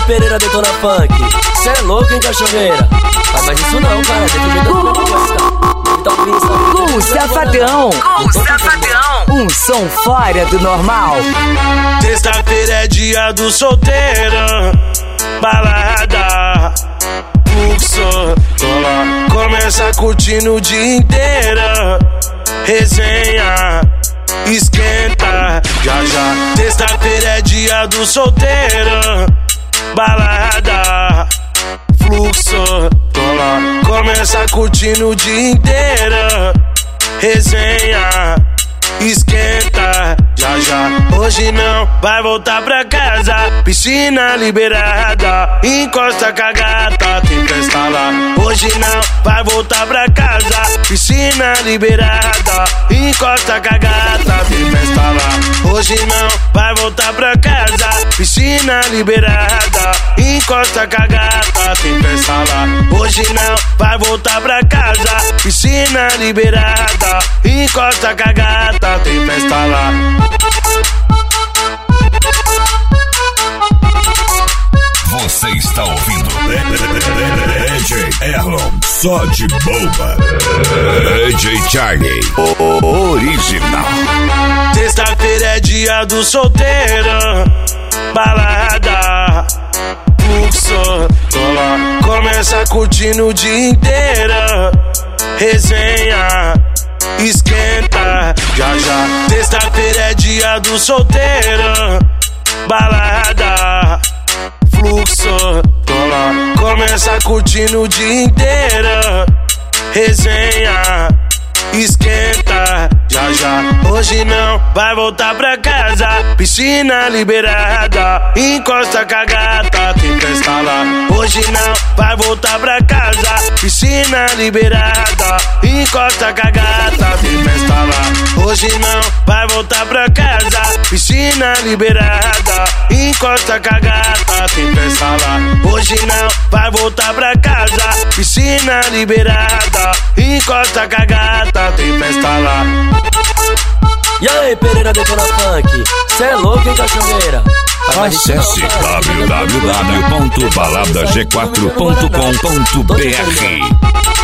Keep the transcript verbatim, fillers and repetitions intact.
Pereira detona funk. Cê é louco, hein, cachorreira? Faz mais isso não, cara. Tem que jeito que não gosta. Com o Safadão. Com o Safadão. Um som fora do normal. Sexta-feira é dia do solteiro. Balada, fluxo, cola. Começa curtindo o dia inteiro. Resenha, esquenta, já já. Sexta-feira é dia do solteiro. Balada, fluxo, cola. Começa curtindo o dia inteiro. Resenha, esquenta, já já. Hoje não vai voltar pra casa. Piscina liberada, encosta com a gata, tem festa lá. Hoje não vai voltar pra casa. Piscina liberada, encosta com a gata, tem festa lá. Hoje não vai voltar pra casa. Piscina liberada, encosta com a gata, tem festa lá. Hoje não vai voltar pra casa. Piscina liberada, encosta com a gata, tem festa lá. Você está ouvindo D J Erlon, só de boba. D J Charlie, o original. Sexta-feira é dia do solteiro. Balada, fluxo, cola. Começa curtindo o dia inteiro. Resenha, esquenta, já já. Sexta-feira é dia do solteiro. Balada, fluxo, cola. Começa curtindo o dia inteiro. Resenha, esquenta, já já. Hoje não vai voltar pra casa. Piscina liberada, encosta com a gata, tem festa lá. Hoje não vai voltar pra casa. Piscina liberada, encosta com a gata, tem festa lá. Hoje não vai voltar pra casa. Piscina liberada, encosta com a gata, tem festa lá. Hoje não vai voltar pra casa. Piscina liberada, encosta com a gata, tem festa lá. E aí, Pereira detona funk. Cê é louco, hein, cachorreira? Acesse w w w ponto balada g quatro ponto com ponto b r.